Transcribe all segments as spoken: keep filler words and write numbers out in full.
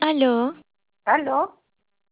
Aló, ¿Aló?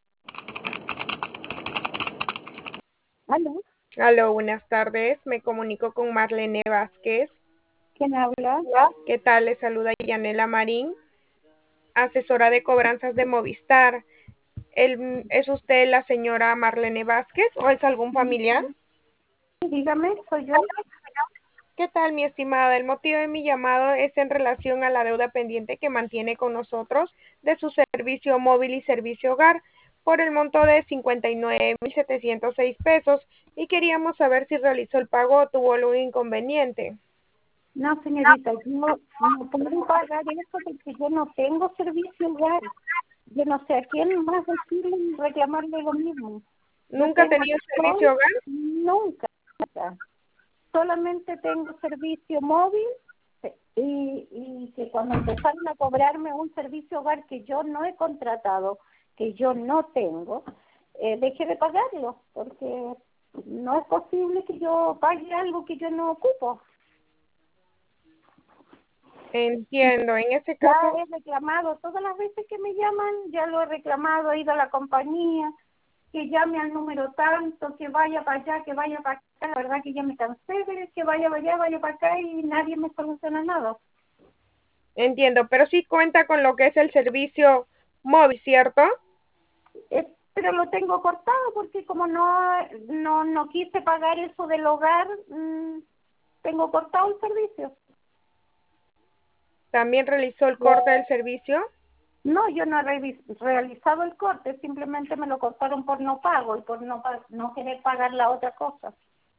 ¿Aló? Aló, buenas tardes. Me comunico con Marlene Vázquez. ¿Quién habla? ¿Qué tal? Le saluda Yanela Marín, asesora de cobranzas de Movistar. El- ¿Es usted la señora Marlene Vázquez o es algún familiar? Dígame, soy yo. ¿Qué tal, mi estimada? El motivo de mi llamado es en relación a la deuda pendiente que mantiene con nosotros de su servicio móvil y servicio hogar por el monto de cincuenta y nueve mil setecientos seis pesos y queríamos saber si realizó el pago o tuvo algún inconveniente. No, señorita, yo no, no puedo pagar eso porque yo no tengo servicio hogar. Yo no sé a quién más decirle y reclamarle lo mismo. Yo ¿Nunca ha tengo tenido todo, servicio hogar? nunca. Solamente tengo servicio móvil y, y que cuando empezaron a cobrarme un servicio hogar que yo no he contratado, que yo no tengo, eh, dejé de pagarlo porque no es posible que yo pague algo que yo no ocupo. Entiendo, en ese Ya caso, he reclamado, todas las veces que me llaman, ya lo he reclamado, he ido a la compañía, que llame al número tanto, que vaya para allá, que vaya para acá. La verdad que ya me cansé de que vaya para allá, vaya para acá y nadie me soluciona nada. entiendo, pero sí cuenta con lo que es el servicio móvil, ¿cierto? Eh, pero lo tengo cortado porque como no no no quise pagar eso del hogar, mmm, tengo cortado el servicio. También realizó el corte del servicio. No, yo no he revi- realizado el corte, simplemente me lo cortaron por no pago y por no pa- no querer pagar la otra cosa.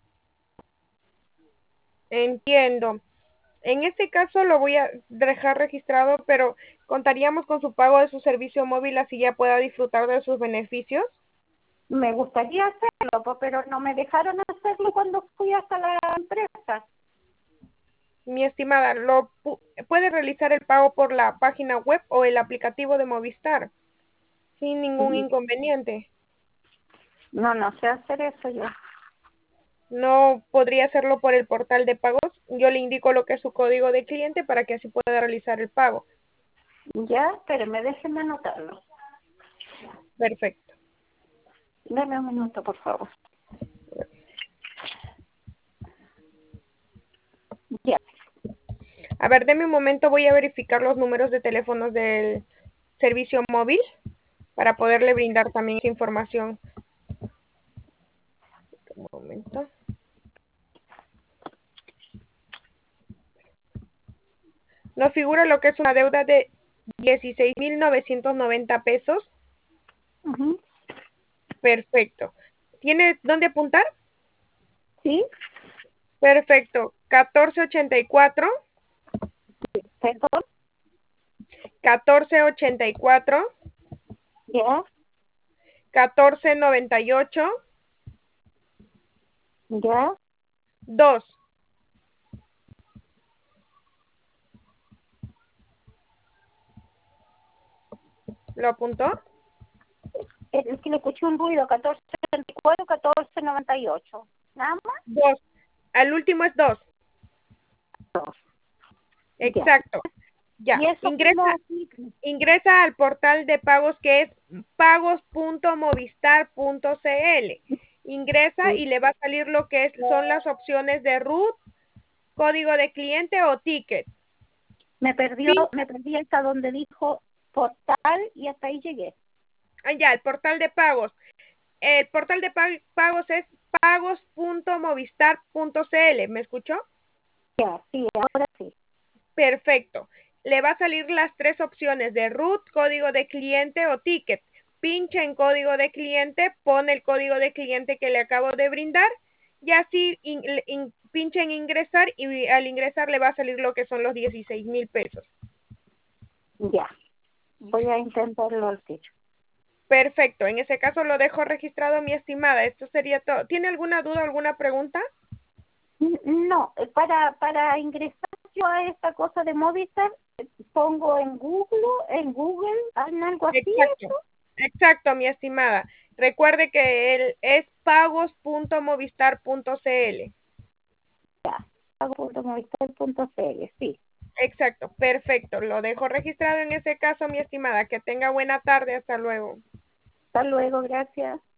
Entiendo. En este caso lo voy a dejar registrado, pero contaríamos con su pago de su servicio móvil así ya pueda disfrutar de sus beneficios. Me gustaría hacerlo, po, pero no me dejaron hacerlo cuando fui hasta la empresa. Mi estimada, lo pu- puede realizar el pago por la página web o el aplicativo de Movistar sin ningún inconveniente. No, no sé hacer eso yo. No podría hacerlo por el portal de pagos. Yo le indico lo que es su código de cliente para que así pueda realizar el pago. Ya, espéreme, déjeme anotarlo. Perfecto. Deme un minuto, por favor. Ya. A ver, deme un momento, voy a verificar los números de teléfonos del servicio móvil para poderle brindar también esa información. Un momento. Nos figura lo que es una deuda de dieciséis mil novecientos noventa pesos. Ujú. Perfecto. ¿Tiene dónde apuntar? ¿Sí? Perfecto. catorce ochenta y cuatro, ¿Perdón? catorce ochenta y cuatro, Ya, catorce noventa y ocho, ya. dos. ¿Lo apuntó? Es que le escuché un ruido, catorce setenta y cuatro, catorce noventa y ocho. ¿Nada más? Dos. Al último es dos. Dos. Ya. Exacto. Ya. ¿Y eso Ingresa, cómo aplica? ingresa al portal de pagos que es pagos punto movistar punto cl. Ingresa Sí. y le va a salir lo que es, son las opciones de root, código de cliente o ticket. Me perdió, Pin- me perdí hasta donde dijo portal y hasta ahí llegué. ah, ya, el portal de pagos. El portal de pag- pagos es pagos punto movistar punto cl. ¿Me escuchó? Ya, sí, ahora sí. Perfecto. Le va a salir las tres opciones de root, código de cliente o ticket. Pincha en código de cliente, pone el código de cliente que le acabo de brindar y así in, in, pincha en ingresar y al ingresar le va a salir lo que son los dieciséis mil pesos. Ya. Voy a intentarlo al tiro. Perfecto. En ese caso lo dejo registrado, mi estimada. Esto sería todo. ¿Tiene alguna duda, alguna pregunta? No, eh, para, para ingresar yo a esta cosa de Movistar, eh, pongo en Google, en Google, ¿en algo así Exacto, eso? exacto, mi estimada. Recuerde que él es pagos punto movistar punto cl. Ya, hago punto movistar punto cl, sí. Exacto, perfecto. Lo dejo registrado en ese caso, mi estimada. Que tenga buena tarde. Hasta luego. Hasta luego, gracias.